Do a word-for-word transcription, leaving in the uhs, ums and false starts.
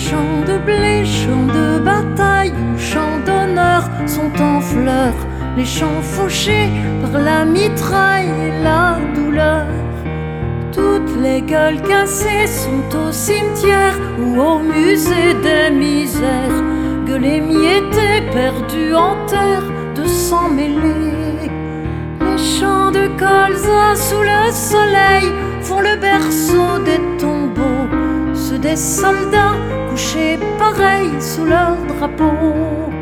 champs de blé, champs de bataille ou champs d'honneur sont en fleurs. Les champs fauchés par la mitraille et la douleur. Toutes les gueules cassées sont au cimetière ou au musée des misères. Gueulés, miettés, perdus en terre, de sang mêlé. Les champs de colza sous le soleil font le berceau des tombeaux, ceux des soldats couchés pareils sous leur drapeau.